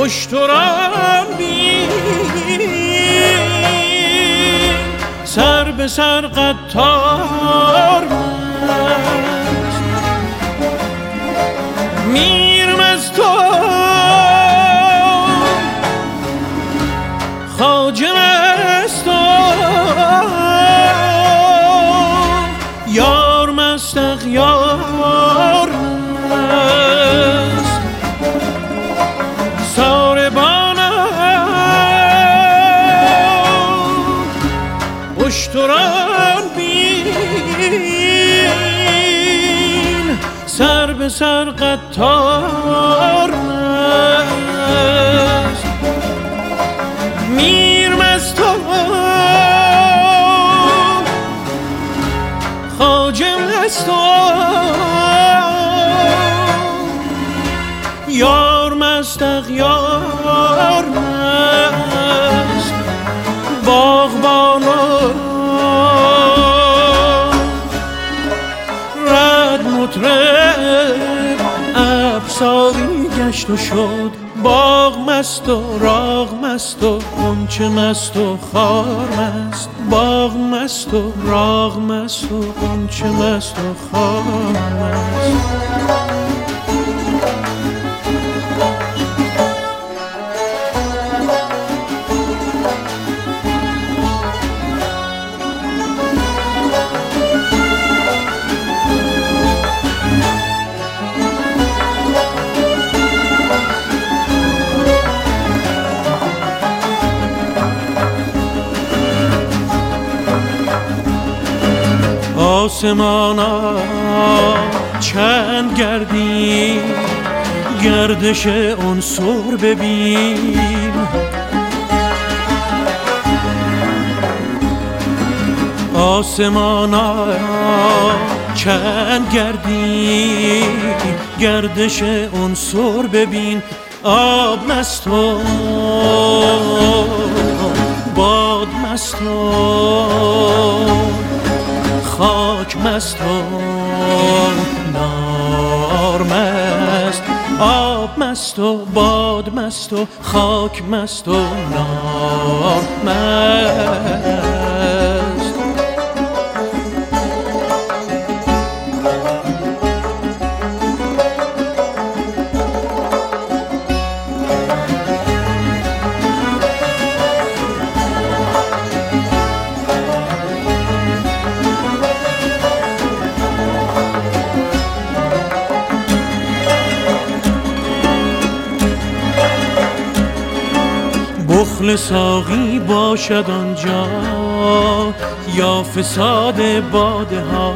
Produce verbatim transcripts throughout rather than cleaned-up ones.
اشتران بین، سر به سر قطار مست، میر مست و خواجه مست و یار مست اغیار مست، اشتران بین، سر به سر قطار مست، میر مست و خواجه مست و یار مست اغیار مست، باغبان مطرب افساری گشت و شد، باغ مست و راغ مست و غنچه مست و خار مست، باغ مست و راغ مست و غنچه مست و خار مست. آسمانا چند گردی گردش عنصر ببین، آسمانا چند گردی گردش عنصر ببین، آب مست و باد مست و خاک مست و نار مست، آب مست و باد مست و خاک مست و نار مست. بخل ساقی باشد آنجا یا فساد باده ها،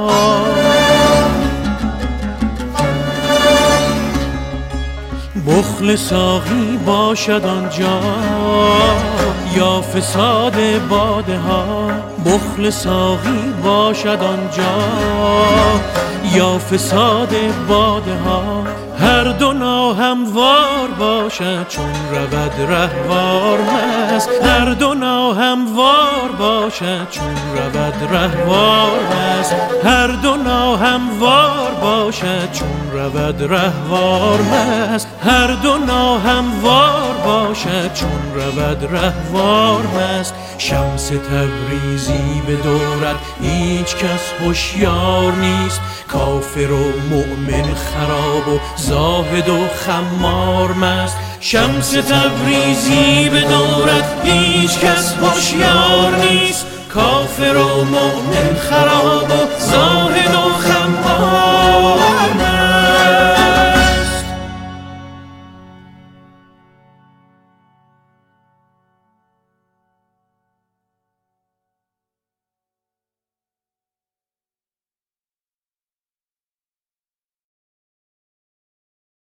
بخل ساقی باشد آنجا یا فساد باده ها، بخل ساقی باشد آنجا یا فساد باده ها، هر دو ناهموار باشد چون رود رهوار مست، هر دو ناهموار باشد چون رود رهوار مست، هر دو ناهموار باشد چون رود رهوار مست، هر دو ناهموار باشد چون رود رهوار مست. شمس تبریزی به دورت هیچ کس هوشیار نیست، کافر و مؤمن خراب و زاهد و خمار مست. شمس تبریزی به دورت هیچ کس هوشیار نیست، کافر و مؤمن خراب و زاهد